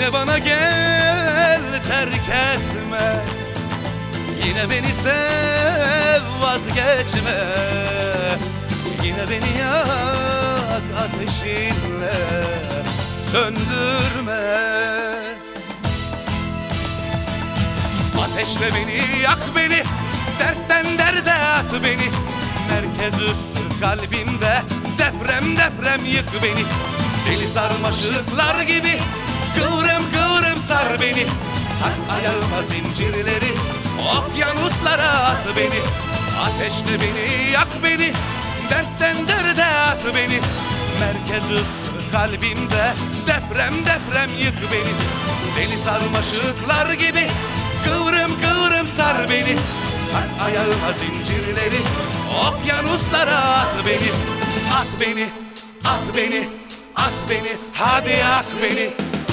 Yine bana gel, terk etme. Yine beni sev, vazgeçme. Yine beni yak ateşinle, söndürme. Ateşle beni, yak beni, dertten derde at beni. Merkez üssü kalbimde, deprem deprem yık beni. Deli sarmaşıklar gibi kıvrım kıvrım sar beni. Tak ayağıma zincirleri, okyanuslara at beni. Ateşle beni, yak beni, dertten derde at beni. Merkez üssü kalbimde, deprem deprem yık beni. Deli sarmaşıklar gibi kıvrım kıvrım sar beni. Tak ayağıma zincirleri, okyanuslara at beni. At beni, at beni, at beni, hadi yak beni.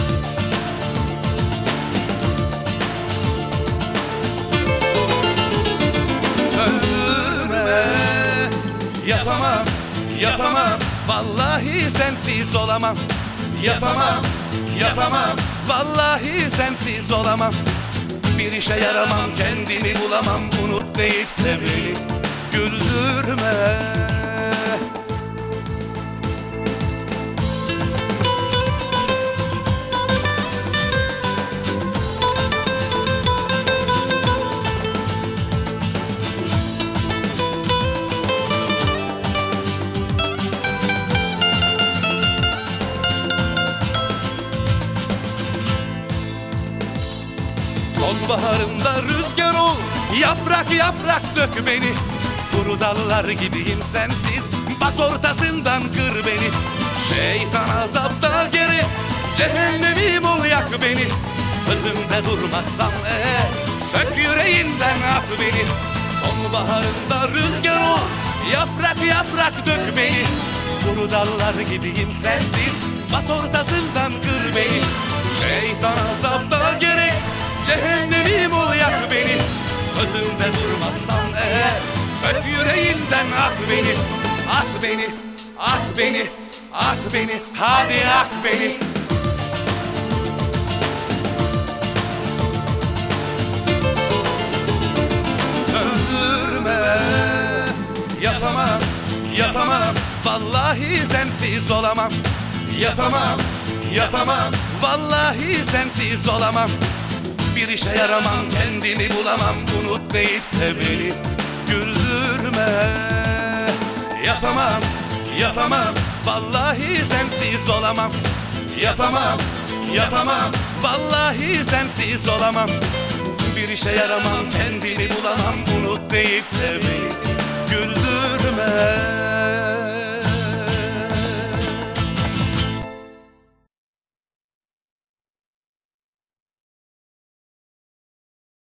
Söndürme. Yapamam, yapamam, vallahi sensiz olamam. Yapamam, yapamam, vallahi sensiz olamam. Bir işe yaramam, kendimi bulamam. Unut deyip de beni güldürme. Sonbaharımda rüzgar ol, yaprak yaprak dök beni. Kuru dallar gibiyim sensiz, bas ortasından kır beni. Şeytan azapta geri, cehennemim ol yak beni. Sözümde durmazsam sök yüreğinden at beni. Sonbaharımda rüzgar ol, yaprak yaprak dök beni. Kuru dallar gibiyim sensiz, bas ortasından kır beni. Şeytan azapta geri, cehennemim ol yak beni. Sözümde durmazsan sök yüreğinden at beni. At beni, at beni, at beni, hadi yak beni. Söndürme. Yapamam, yapamam, vallahi sensiz olamam. Yapamam, yapamam, vallahi sensiz olamam. Bir işe yaramam, kendimi bulamam. Unut deyip de beni güldürme. Yapamam, yapamam, vallahi sensiz olamam. Yapamam, yapamam, vallahi sensiz olamam. Bir işe yaramam, kendimi bulamam. Unut deyip de beni